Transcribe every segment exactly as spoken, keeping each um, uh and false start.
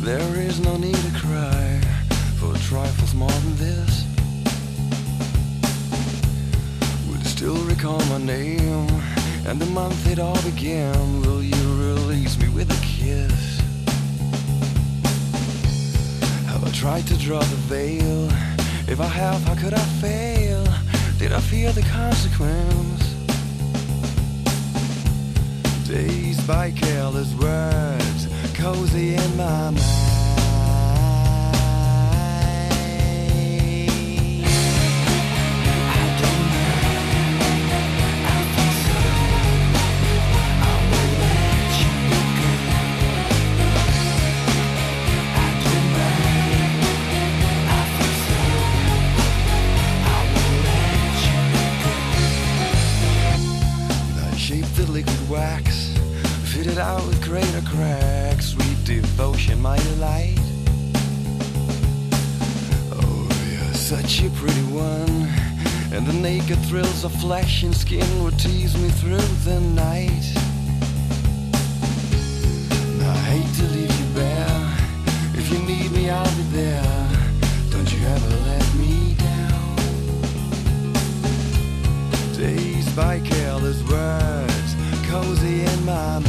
There is no need to cry for trifles more than this. Will you still recall my name and the month it all began? Will you release me with a kiss? Have I tried to draw the veil? If I have, how could I fail? Did I fear the consequence? Dazed by careless words, cozy in my mind. Liquid wax, fitted out with greater cracks, sweet devotion, my delight. Oh, you're such a pretty one, and the naked thrills of flesh and skin would tease me through the night. Now, I hate to leave you bare. If you need me, I'll be there. Don't you ever let me down. Dazed by careless words, cozy in my mind.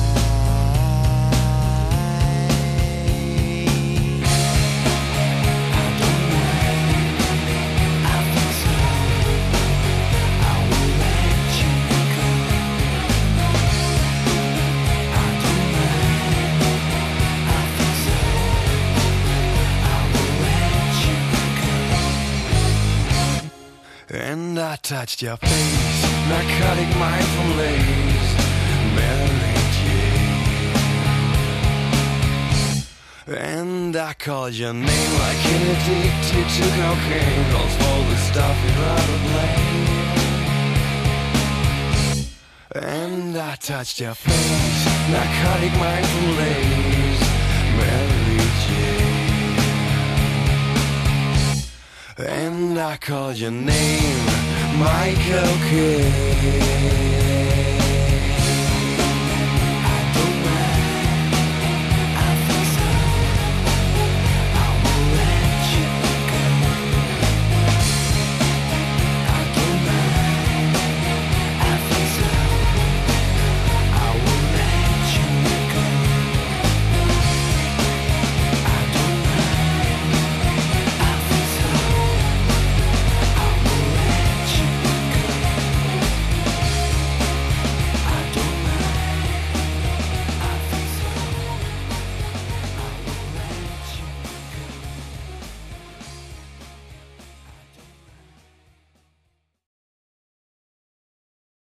I don't mind, I think so. I will let you go. I don't mind, I think so. I will let you go. And I touched your face, narcotic mind from lace, Mary Jane. And I called your name like an addicted to cocaine, calls all the stuff you'd rather blame. And I touched your face, narcotic mind from lace, Mary Jane. And I called your name, my cocaine.